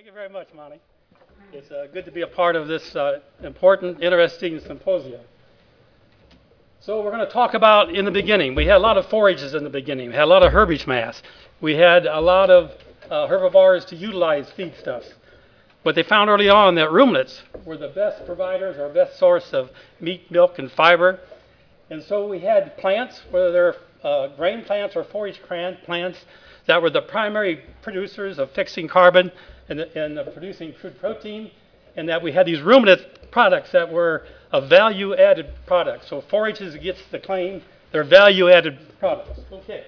Thank you very much, Monty. It's good to be a part of this important, interesting symposium. So we're going to talk about in the beginning. We had a lot of forages in the beginning. We had a lot of herbage mass. We had a lot of herbivores to utilize feedstuffs. But they found early on that ruminants were the best providers or best source of meat, milk, and fiber. And so we had plants, whether they're grain plants or forage plants, that were the primary producers of fixing carbon and producing crude protein, and that we had these ruminant products that were a value-added product. So forages gets the claim, they're value-added products. Okay.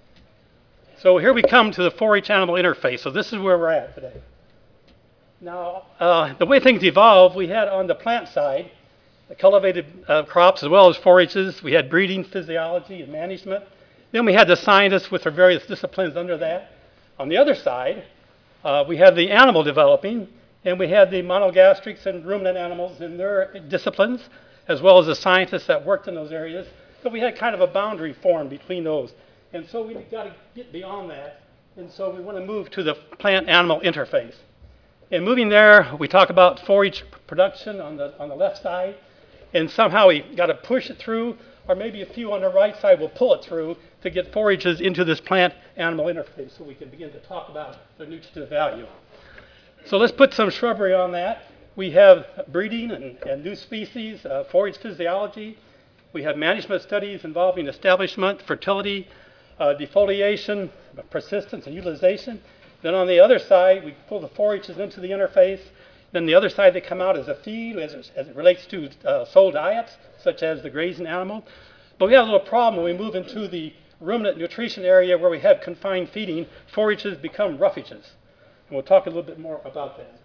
So here we come to the forage-animal interface. So this is where we're at today. Now, the way things evolved, we had on the plant side, the cultivated crops as well as forages. We had breeding, physiology, and management. Then we had the scientists with their various disciplines under that. On the other side, we had the animal developing, and we had the monogastrics and ruminant animals in their disciplines, as well as the scientists that worked in those areas. So we had kind of a boundary formed between those. And so we got to get beyond that. And so we want to move to the plant-animal interface. And moving there, we talk about forage production on the left side, and somehow we got to push it through, or maybe a few on the right side will pull it through to get forages into this plant-animal interface so we can begin to talk about their nutritive value. So let's put some shrubbery on that. We have breeding and new species, forage physiology. We have management studies involving establishment, fertility, defoliation, persistence, and utilization. Then on the other side, we pull the forages into the interface. Then the other side, they come out as a feed as it relates to sole diets, such as the grazing animal. But we have a little problem when we move into the ruminant nutrition area where we have confined feeding. Forages become roughages. And we'll talk a little bit more about that.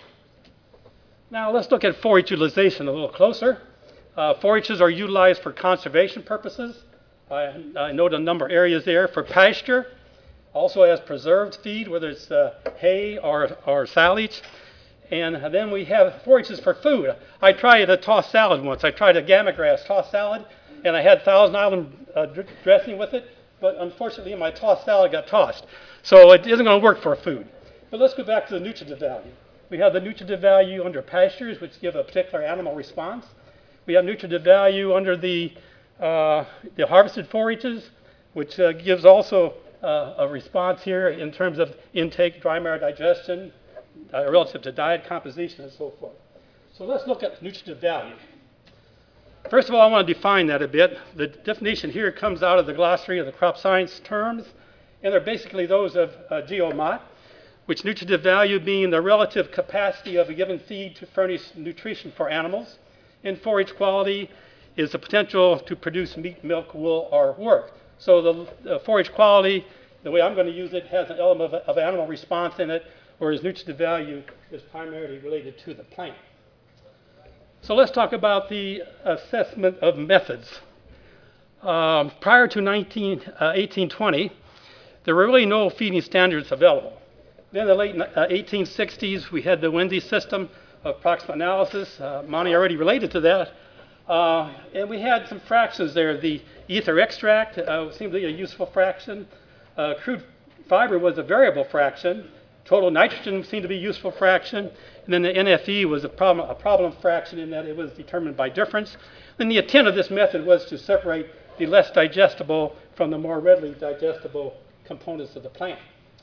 Now let's look at forage utilization a little closer. Forages are utilized for conservation purposes. I note a number of areas there for pasture, also as preserved feed, whether it's hay or silage. And then we have forages for food. I tried a tossed salad once. I tried a gamma grass tossed salad, and I had Thousand Island dressing with it, but unfortunately my tossed salad got tossed. So it isn't going to work for food. But let's go back to the nutritive value. We have the nutritive value under pastures, which give a particular animal response. We have nutritive value under the harvested forages, which gives also a response here in terms of intake, dry matter digestion, relative to diet composition, and so forth. So let's look at nutritive value. First of all, I want to define that a bit. The definition here comes out of the glossary of the crop science terms, and they're basically those of G.O. Mott, which nutritive value being the relative capacity of a given feed to furnish nutrition for animals, and forage quality is the potential to produce meat, milk, wool, or work. So the forage quality, the way I'm going to use it, has an element of animal response in it, whereas nutritive value is primarily related to the plant. So let's talk about the assessment of methods. Prior to 1820, there were really no feeding standards available. Then in the late 1860s, we had the Wendy system of approximate analysis. Monty already related to that. And we had some fractions there. The ether extract seemed to be a useful fraction. Crude fiber was a variable fraction. Total nitrogen seemed to be a useful fraction. And then the NFE was a problem fraction in that it was determined by difference. Then the intent of this method was to separate the less digestible from the more readily digestible components of the plant.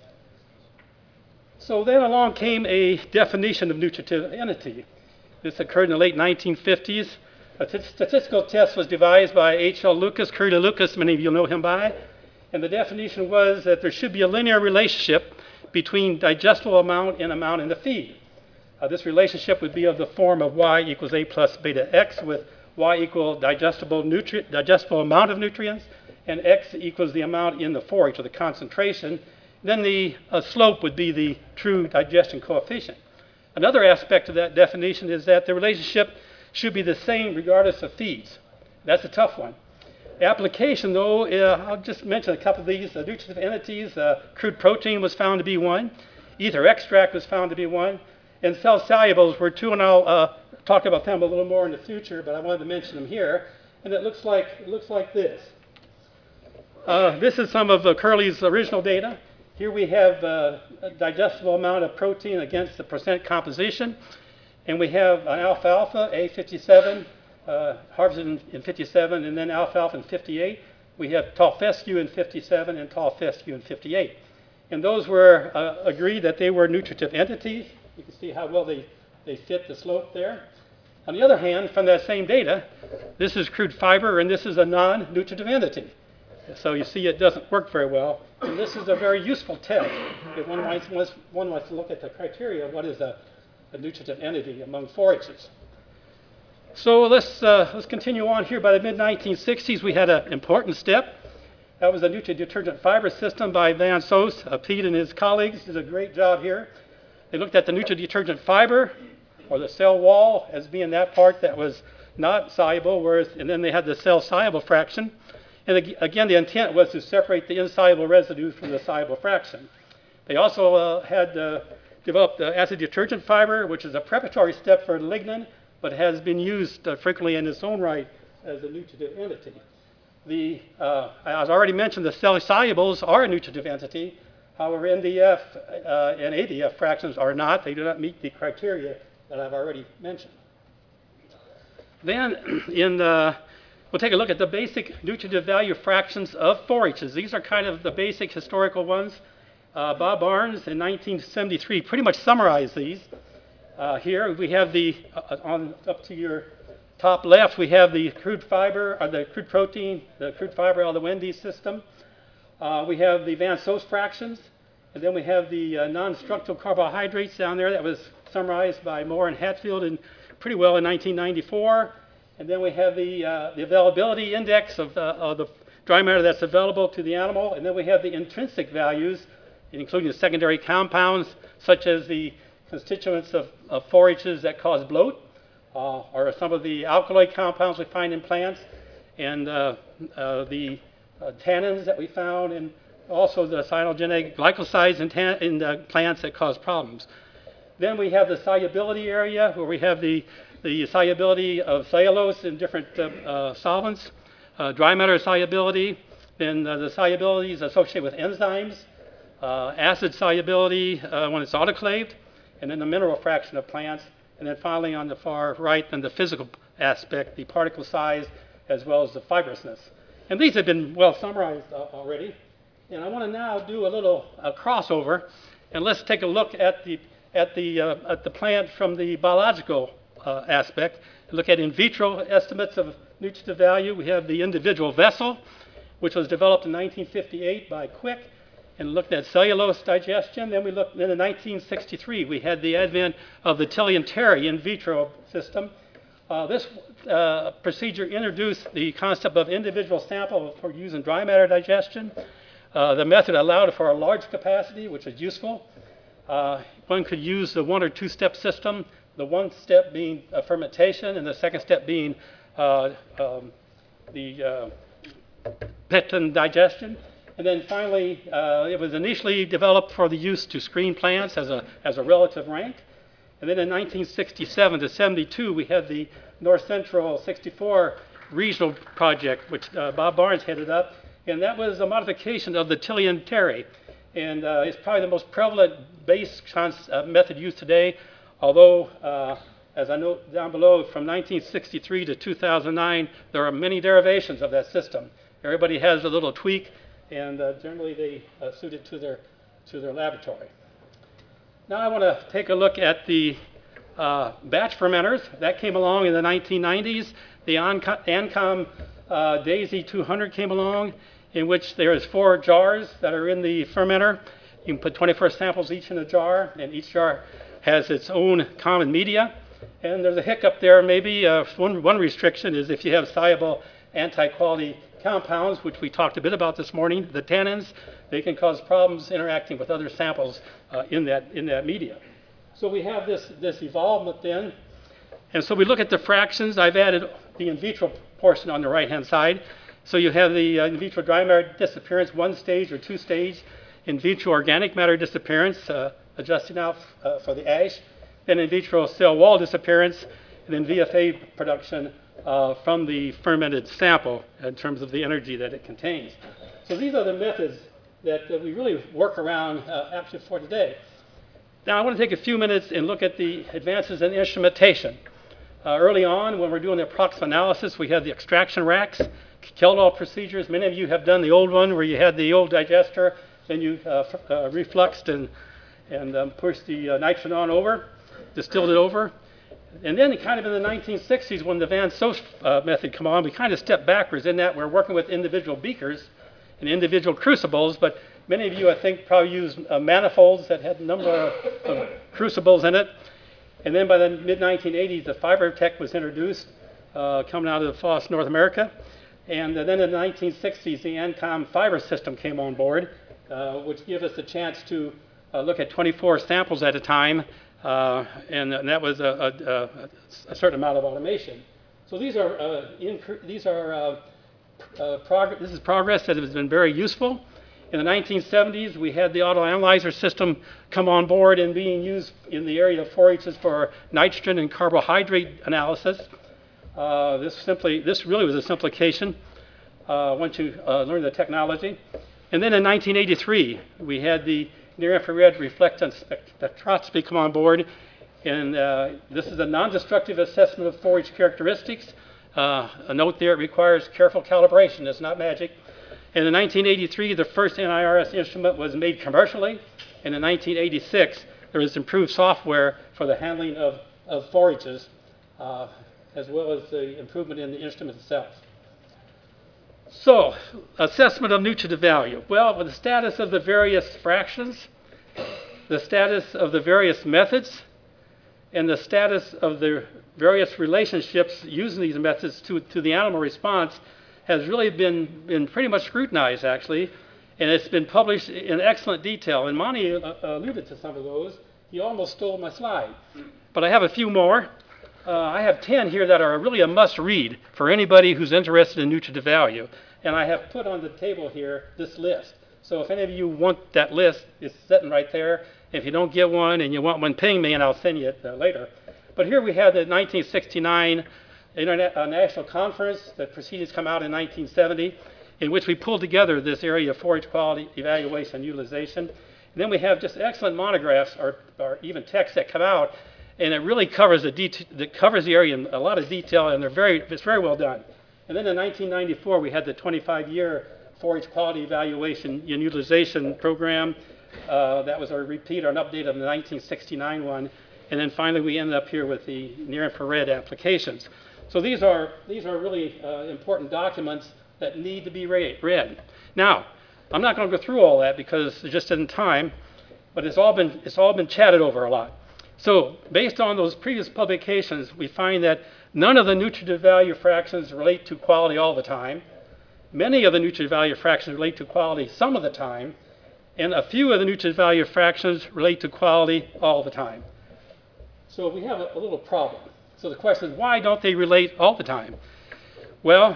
So then along came a definition of nutritive entity. This occurred in the late 1950s. A statistical test was devised by H.L. Lucas, Curly Lucas, many of you know him by. And the definition was that there should be a linear relationship between digestible amount and amount in the feed. This relationship would be of the form of y equals a plus beta x, with y equal digestible amount of nutrients, and x equals the amount in the forage, or the concentration. Then the slope would be the true digestion coefficient. Another aspect of that definition is that the relationship should be the same regardless of feeds. That's a tough one. The application, though, I'll just mention a couple of these. Nutritive entities, crude protein was found to be one. Ether extract was found to be one. And cell solubles were two, and I'll talk about them a little more in the future, but I wanted to mention them here. And it looks like this. This is some of Curly's original data. Here we have a digestible amount of protein against the percent composition. And we have an alfalfa, A57, harvested in 57, and then alfalfa in 58. We have tall fescue in 57 and tall fescue in 58. And those were agreed that they were nutritive entities. You can see how well they fit the slope there. On the other hand, from that same data, this is crude fiber, and this is a non-nutritive entity. So you see it doesn't work very well. And this is a very useful test if one wants to look at the criteria of what is a nutritive entity among forages. So let's continue on here. By the mid-1960s, we had an important step. That was a nutrient-detergent fiber system by Van Soest. Pete and his colleagues did a great job here. They looked at the nutrient-detergent fiber, or the cell wall, as being that part that was not soluble, and then they had the cell-soluble fraction. And again, the intent was to separate the insoluble residue from the soluble fraction. They also had developed the acid detergent fiber, which is a preparatory step for lignin, but has been used frequently in its own right as a nutritive entity. As I already mentioned, the cell solubles are a nutritive entity. However, NDF and ADF fractions are not. They do not meet the criteria that I've already mentioned. Then we'll take a look at the basic nutritive value fractions of forages. These are kind of the basic historical ones. Bob Barnes in 1973 pretty much summarized these. Here we have up to your top left, we have the crude fiber, or the crude protein, the crude fiber out of the Wendy system. We have the Van Soest fractions, and then we have the non-structural carbohydrates down there that was summarized by Moore and Hatfield pretty well in 1994. And then we have the availability index of the dry matter that's available to the animal. And then we have the intrinsic values, including the secondary compounds, such as the constituents of forages that cause bloat, or some of the alkaloid compounds we find in plants, and the tannins that we found, and also the cyanogenic glycosides in plants that cause problems. Then we have the solubility area, where we have the solubility of cellulose in different solvents, dry matter solubility, then the solubilities associated with enzymes, acid solubility when it's autoclaved, and then the mineral fraction of plants, and then finally on the far right, then the physical aspect, the particle size, as well as the fibrousness. And these have been well summarized already. And I want to now do a little crossover, and let's take a look at the plant from the biological aspect. Look at in vitro estimates of nutritive value. We have the individual vessel, which was developed in 1958 by Quick, and looked at cellulose digestion. Then we looked in 1963. We had the advent of the Tillian-Terry in vitro system. This procedure introduced the concept of individual sample for use in dry matter digestion. The method allowed for a large capacity, which is useful. One could use the 1 or 2 step system, the one step being fermentation, and the second step being the peptin digestion. And then finally, it was initially developed for the use to screen plants as a relative rank. And then in 1967 to 72, we had the North Central 64 regional project, which Bob Barnes headed up. And that was a modification of the Tillian-Terry. And it's probably the most prevalent base method used today, although, as I note down below, from 1963 to 2009, there are many derivations of that system. Everybody has a little tweak, and generally they suit it to their laboratory. Now I want to take a look at the batch fermenters. That came along in the 1990s. The Ancom Daisy 200 came along, in which there is 4 jars that are in the fermenter. You can put 24 samples each in a jar, and each jar has its own common media. And there's a hiccup there, maybe. One restriction is if you have soluble anti-quality compounds, which we talked a bit about this morning, the tannins, they can cause problems interacting with other samples in that media. So we have this evolvement then. And so we look at the fractions. I've added the in vitro portion on the right-hand side. So you have the in vitro dry matter disappearance, 1 stage or 2 stage, in vitro organic matter disappearance, adjusting out for the ash, then in vitro cell wall disappearance, and then VFA production from the fermented sample in terms of the energy that it contains. So these are the methods that we really work around actually for today. Now I want to take a few minutes and look at the advances in instrumentation. Early on, when we're doing the approximate analysis, we had the extraction racks, Kjeldahl procedures. Many of you have done the old one where you had the old digester, then you refluxed and pushed the nitrogen on over, distilled it over. And then kind of in the 1960s, when the Van Soest method came on, we kind of stepped backwards in that we're working with individual beakers and individual crucibles, but many of you, I think, probably use manifolds that had a number of crucibles in it. And then by the mid-1980s, the FiberTech was introduced, coming out of FOSS North America. And then in the 1960s, the ANCOM fiber system came on board, which gave us a chance to look at 24 samples at a time, and that was a certain amount of automation. So this is progress that has been very useful. In the 1970s, we had the autoanalyzer system come on board and being used in the area of 4-H's for nitrogen and carbohydrate analysis. This really was a simplification once you learn the technology. And then in 1983, we had the near-infrared reflectance spectroscopy come on board. And this is a non-destructive assessment of 4-H characteristics. A note there, it requires careful calibration. It's not magic. And in 1983, the first NIRS instrument was made commercially. And in 1986, there was improved software for the handling of 4-H's, as well as the improvement in the instrument itself. So, assessment of nutritive value. Well, with the status of the various fractions, the status of the various methods, and the status of the various relationships using these methods to the animal response has really been pretty much scrutinized, actually, and it's been published in excellent detail. And Monty alluded to some of those. He almost stole my slide. But I have a few more. I have 10 here that are really a must-read for anybody who's interested in nutritive value. And I have put on the table here this list. So if any of you want that list, it's sitting right there. If you don't get one and you want one, ping me and I'll send you it later. But here we have the 1969 National Conference. The proceedings come out in 1970, in which we pulled together this area of 4-H quality evaluation and utilization. And then we have just excellent monographs or even texts that come out, and it really covers the area in a lot of detail, and it's very well done. And then in 1994, we had the 25-year 4-H quality evaluation and utilization program. That was a repeat or an update of the 1969 one. And then finally, we ended up here with the near-infrared applications. So these are really important documents that need to be read. Now, I'm not going to go through all that because it just isn't time, but it's all been chatted over a lot. So based on those previous publications, we find that none of the nutritive value fractions relate to quality all the time. Many of the nutritive value fractions relate to quality some of the time, and a few of the nutritive value fractions relate to quality all the time. So we have a little problem. So the question is, why don't they relate all the time? Well,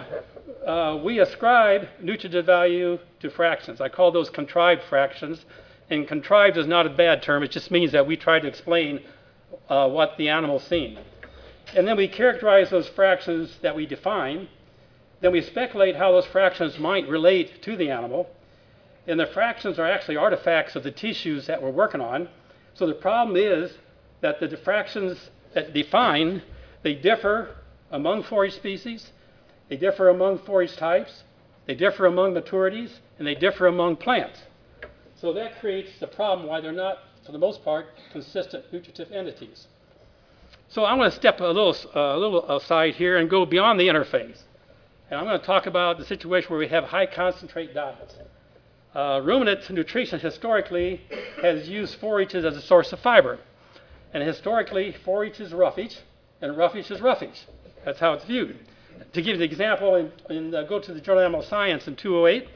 we ascribe nutritive value to fractions. I call those contrived fractions. And contrived is not a bad term. It just means that we try to explain what the animal's seen. And then we characterize those fractions that we define. Then we speculate how those fractions might relate to the animal. And the fractions are actually artifacts of the tissues that we're working on. So the problem is that the fractions that define, they differ among 4-H species, they differ among 4-H types, they differ among maturities, and they differ among plants. So that creates the problem why they're not, for the most part, consistent nutritive entities. So I'm going to step a little aside here and go beyond the interface. And I'm going to talk about the situation where we have high concentrate diets. Ruminant nutrition historically has used 4-H's as a source of fiber. And historically, 4-H is roughage, and roughage is roughage. That's how it's viewed. To give you an example, go to the Journal of Animal Science in 208,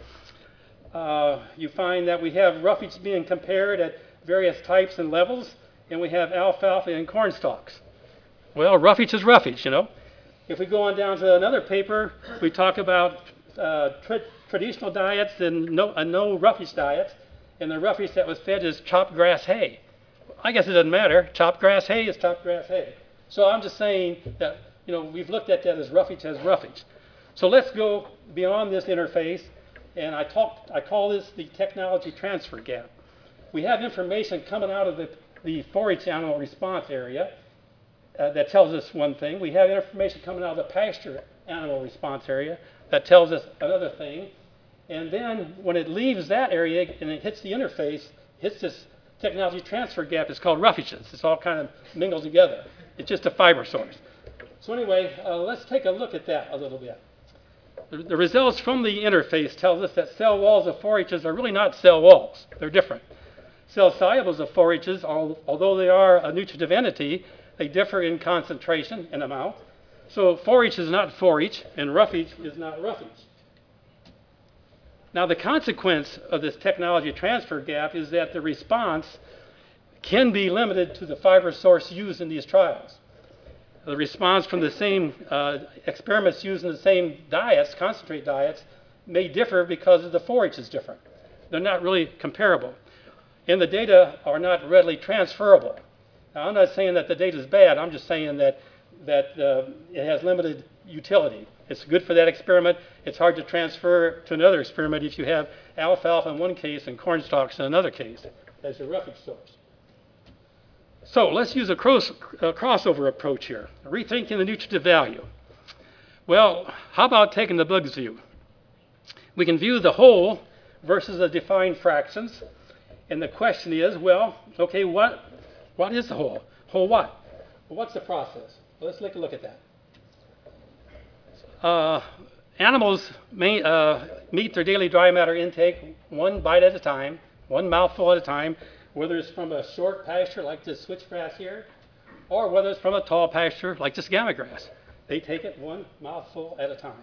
you find that we have roughage being compared at various types and levels, and we have alfalfa and corn stalks. Well, roughage is roughage, you know. If we go on down to another paper, we talk about traditional diets and no roughage diets, and the roughage that was fed is chopped grass hay. I guess it doesn't matter. Chopped grass hay is chopped grass hay. So I'm just saying that, you know, we've looked at that as roughage. So let's go beyond this interface And I call this the technology transfer gap. We have information coming out of the forage animal response area that tells us one thing. We have information coming out of the pasture animal response area that tells us another thing. And then when it leaves that area and it hits the interface, hits this technology transfer gap, it's called roughages. It's all kind of mingled together. It's just a fiber source. So anyway, let's take a look at that a little bit. The results from the interface tells us that cell walls of forages are really not cell walls. They're different. Cell solubles of forages, although they are a nutritive entity, they differ in concentration and amount. So forage is not forage, and roughage is not roughage. Now, the consequence of this technology transfer gap is that the response can be limited to the fiber source used in these trials. The response from the same experiments using the same diets, concentrate diets, may differ because the forage is different. They're not really comparable. And the data are not readily transferable. Now, I'm not saying that the data is bad. I'm just saying that it has limited utility. It's good for that experiment. It's hard to transfer to another experiment if you have alfalfa in one case and corn stalks in another case as your roughage source. So let's use a crossover approach here, rethinking the nutritive value. Well, how about taking the bugs view? We can view the whole versus the defined fractions. And the question is, well, okay, what is the whole? Whole what? Well, what's the process? Well, let's take a look at that. Animals meet their daily dry matter intake one bite at a time, one mouthful at a time, whether it's from a short pasture like this switchgrass here, or whether it's from a tall pasture like this gamagrass. They take it one mouthful at a time.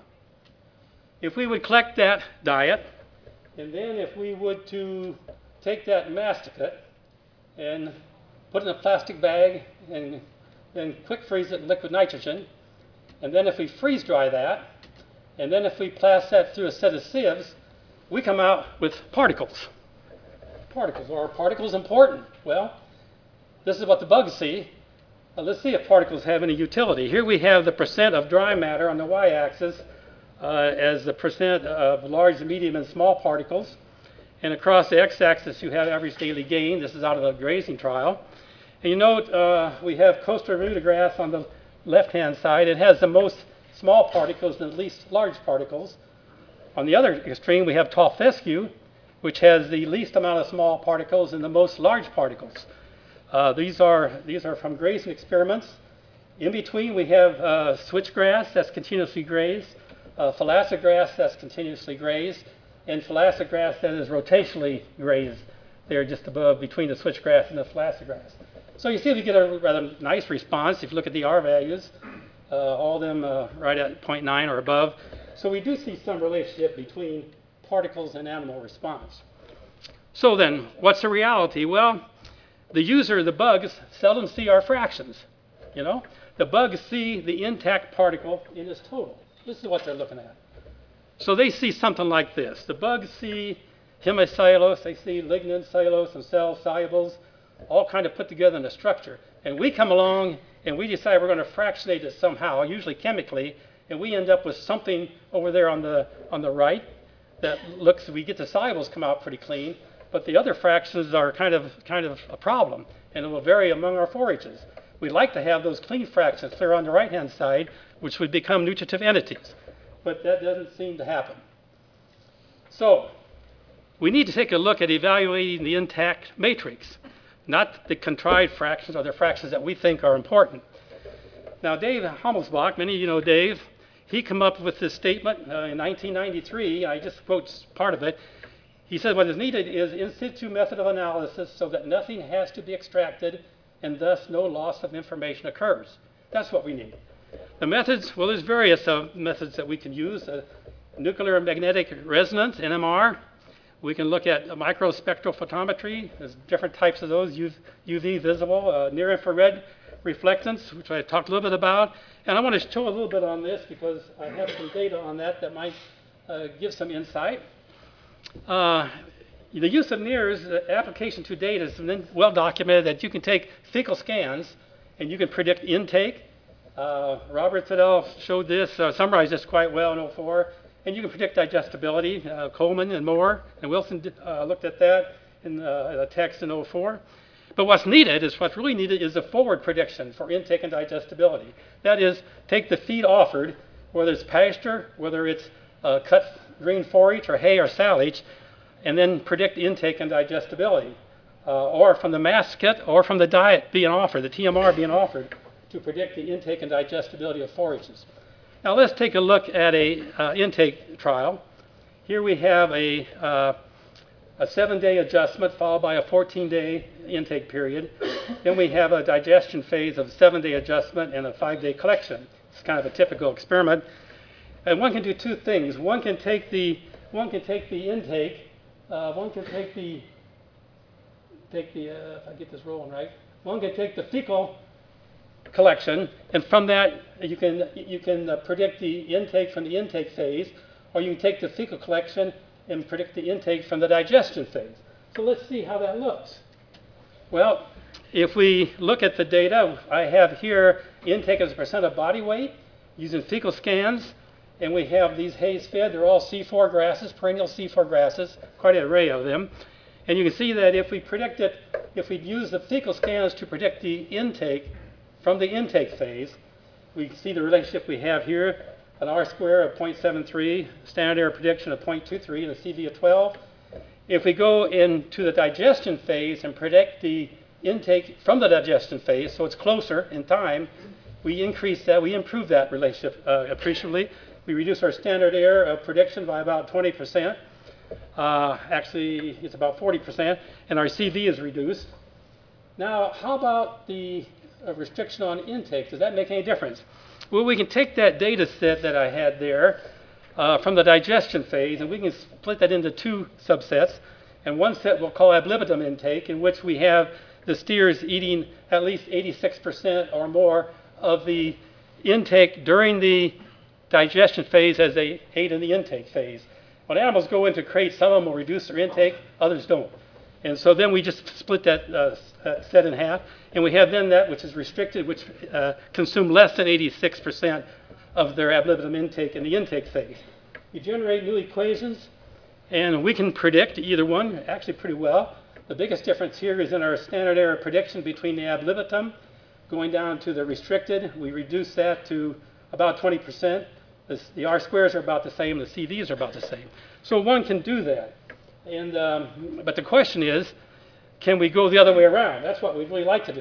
If we would collect that diet, and then if we would to take that masticate and put it in a plastic bag and then quick freeze it in liquid nitrogen, and then if we freeze dry that, and then if we pass that through a set of sieves, we come out with particles. Particles. Are particles important? Well, this is what the bugs see. Let's see if particles have any utility. Here we have the percent of dry matter on the y-axis as the percent of large, medium, and small particles. And across the x-axis, you have average daily gain. This is out of a grazing trial. And you note we have coastal Bermuda grass on the left-hand side. It has the most small particles and the least large particles. On the other extreme, we have tall fescue, which has the least amount of small particles and the most large particles. These are from grazing experiments. In between, we have switchgrass that's continuously grazed, thalassograss grass that's continuously grazed, and thalassograss grass that is rotationally grazed there just above between the switchgrass and the thalassograss grass. So you see we get a rather nice response if you look at the R values, all of them right at 0.9 or above. So we do see some relationship between particles and animal response. So then, what's the reality? Well, the user, the bugs, seldom see our fractions. You know, the bugs see the intact particle in its total. This is what they're looking at. So they see something like this. The bugs see hemicellulose, they see lignin, cellulose, and cell solubles, all kind of put together in a structure. And we come along and we decide we're going to fractionate it somehow, usually chemically, and we end up with something over there on the right that looks, we get the solubles come out pretty clean, but the other fractions are kind of a problem, and it will vary among our forages. We'd like to have those clean fractions clear on the right-hand side, which would become nutritive entities, but that doesn't seem to happen. So we need to take a look at evaluating the intact matrix, not the contrived fractions or the fractions that we think are important. Now, Dave Hammelsbach, many of you know Dave, he came up with this statement in 1993. I just quote part of it. He said what is needed is in situ method of analysis so that nothing has to be extracted and thus no loss of information occurs. That's what we need. The methods, well, there's various methods that we can use. Nuclear magnetic resonance, NMR. We can look at microspectral photometry. There's different types of those, UV visible, near-infrared reflectance, which I talked a little bit about. And I want to show a little bit on this because I have some data on that might give some insight. The use of NIRS, the application to date, is well documented that you can take fecal scans and you can predict intake. Robert Fidel showed this, summarized this quite well in 2004. and you can predict digestibility. Coleman and Moore and Wilson looked at that in a text in '04. But what's really needed is a forward prediction for intake and digestibility. That is, take the feed offered, whether it's pasture, whether it's cut green forage or hay or silage, and then predict intake and digestibility, or from the mass kit or from the diet being offered, the TMR being offered, to predict the intake and digestibility of forages. Now let's take a look at a intake trial. Here we have a 7-day adjustment followed by a 14-day intake period. Then we have a digestion phase of 7-day adjustment and a 5-day collection. It's kind of a typical experiment. And one can do two things. One can take the intake. One can take the if I get this rolling right. One can take the fecal collection, and from that you can predict the intake from the intake phase, or you can take the fecal collection and predict the intake from the digestion phase. So let's see how that looks. Well, if we look at the data, I have here intake as a percent of body weight using fecal scans, and we have these hays fed. They're all C4 grasses, perennial C4 grasses, quite an array of them. And you can see that if we use the fecal scans to predict the intake from the intake phase, we see the relationship we have here, an R-square of 0.73, standard error prediction of 0.23, and a CV of 12. If we go into the digestion phase and predict the intake from the digestion phase, so it's closer in time, we improve that relationship appreciably. We reduce our standard error of prediction by about 20%. Actually, it's about 40%, and our CV is reduced. Now, how about the restriction on intake? Does that make any difference? Well, we can take that data set that I had there from the digestion phase, and we can split that into two subsets. And one set we'll call ad libitum intake, in which we have the steers eating at least 86% or more of the intake during the digestion phase as they ate in the intake phase. When animals go into crates, some of them will reduce their intake, others don't. And so then we just split that set in half, and we have then that which is restricted, which consume less than 86% of their ad libitum intake in the intake phase. You generate new equations, and we can predict either one actually pretty well. The biggest difference here is in our standard error prediction between the ad libitum going down to the restricted. We reduce that to about 20%. The R-squares are about the same, the CVs are about the same. So one can do that. And, but the question is, can we go the other way around? That's what we'd really like to do.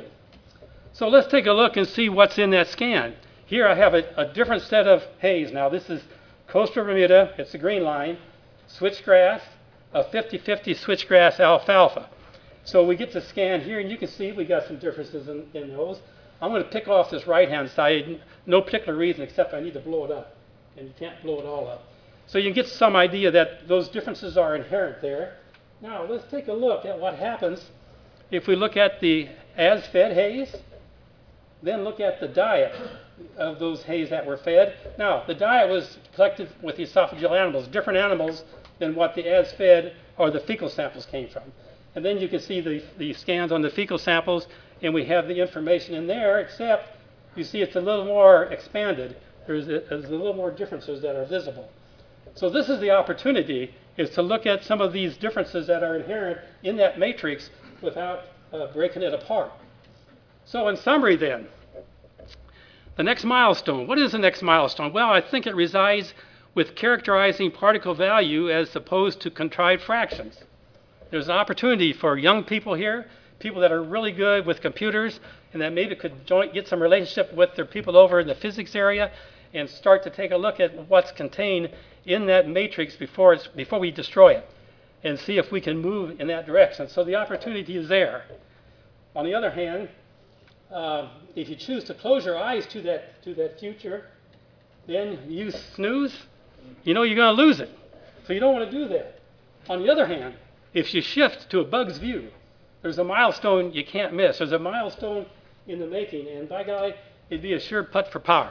So let's take a look and see what's in that scan. Here I have a different set of hays. Now this is Coastal Bermuda, it's the green line, switchgrass, a 50-50 switchgrass alfalfa. So we get the scan here, and you can see we got some differences in those. I'm going to pick off this right-hand side, no particular reason except I need to blow it up, and you can't blow it all up. So you can get some idea that those differences are inherent there. Now let's take a look at what happens if we look at the as-fed hays, then look at the diet of those hays that were fed. Now the diet was collected with the esophageal animals, different animals than what the as-fed or the fecal samples came from. And then you can see the scans on the fecal samples, and we have the information in there, except you see it's a little more expanded. There's a little more differences that are visible. So this is the opportunity, is to look at some of these differences that are inherent in that matrix without breaking it apart. So in summary then, the next milestone. What is the next milestone? Well, I think it resides with characterizing particle value as opposed to contrived fractions. There's an opportunity for young people here, people that are really good with computers, and that maybe could get some relationship with their people over in the physics area and start to take a look at what's contained in that matrix before we destroy it, and see if we can move in that direction. So the opportunity is there. On the other hand, if you choose to close your eyes to that future, then you snooze, you know you're going to lose it. So you don't want to do that. On the other hand, if you shift to a bug's view, there's a milestone you can't miss. There's a milestone in the making, and by golly, it'd be a sure putt for power.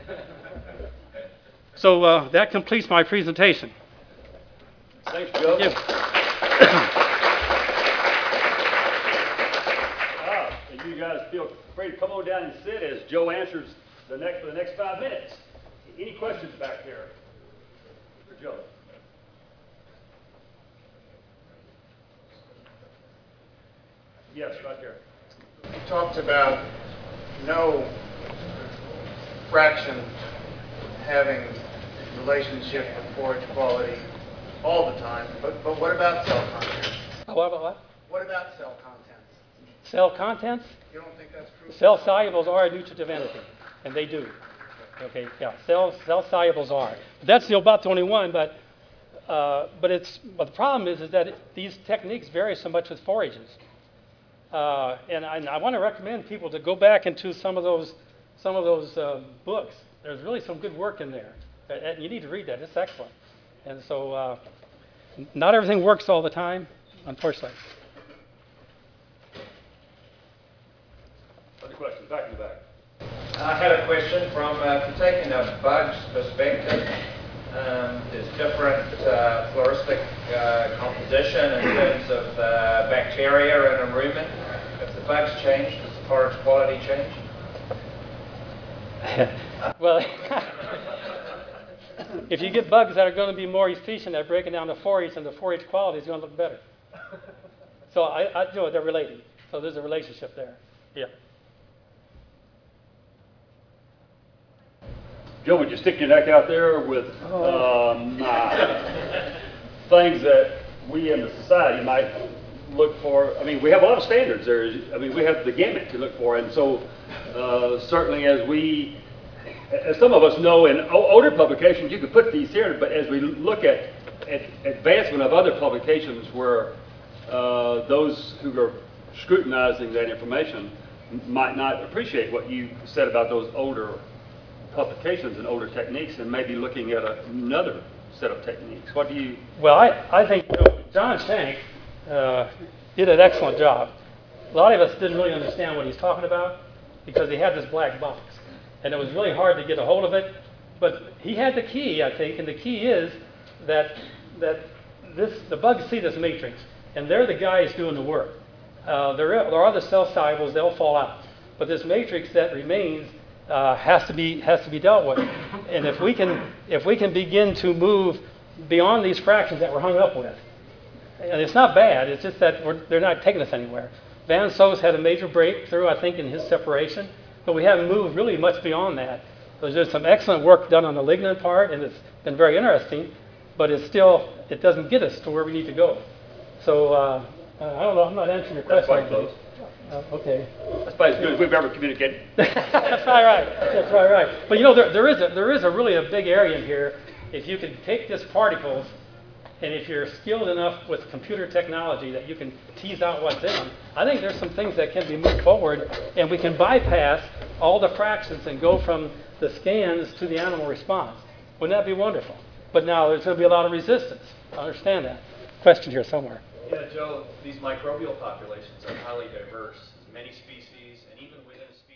So that completes my presentation. Thanks, Joe. Thank you. And you guys feel free to come on down and sit as Joe answers for the next 5 minutes. Any questions back there? Joe. Yes, right there. You talked about no fraction having relationship with forage quality all the time, but what about cell contents? What? What about cell contents? Cell contents? You don't think that's true? Cell solubles are a nutritive entity, and they do. Okay, yeah, cell solubles are. That's about the only one, but the problem is that these techniques vary so much with forages. And I want to recommend people to go back into some of those books. There's really some good work in there. And you need to read that. It's excellent. And so not everything works all the time, unfortunately. Other questions? Back in the back. I had a question from, if you're taking a bug's perspective, there's different floristic composition in terms of bacteria and a rumen. If the bugs change, does the forage quality change? Well, if you get bugs that are going to be more efficient at breaking down the forage, then the forage quality is going to look better. So I you know, they're related. So there's a relationship there. Yeah. Joe, would you stick your neck out there with things that we in the society might look for? I mean, we have a lot of standards there. I mean, we have the gamut to look for. And so certainly as some of us know in older publications, you could put these here, but as we look at advancement of other publications where those who are scrutinizing that information might not appreciate what you said about those older publications and older techniques, and maybe looking at another set of techniques. What do you... Well, I think John Shank did an excellent job. A lot of us didn't really understand what he's talking about because he had this black box. And it was really hard to get a hold of it. But he had the key, I think, and the key is that the bugs see this matrix, and they're the guys doing the work. There are other cell solubles, they'll fall out. But this matrix that remains has to be dealt with. And if we can begin to move beyond these fractions that we're hung up with, and it's not bad, it's just that they're not taking us anywhere. Van Soest had a major breakthrough, I think, in his separation, but we haven't moved really much beyond that. There's some excellent work done on the lignin part, and it's been very interesting, but it doesn't get us to where we need to go. So I don't know, I'm not answering your question. That's quite close. Okay. That's about as good as we've ever communicated. That's probably right. That's probably right. But you know, there is a really a big area in here. If you can take these particles, and if you're skilled enough with computer technology that you can tease out what's in them, I think there's some things that can be moved forward, and we can bypass all the fractions and go from the scans to the animal response. Wouldn't that be wonderful? But now there's going to be a lot of resistance. I understand that. Question here somewhere. Yeah, Joe, these microbial populations are highly diverse. Many species, and even within a species.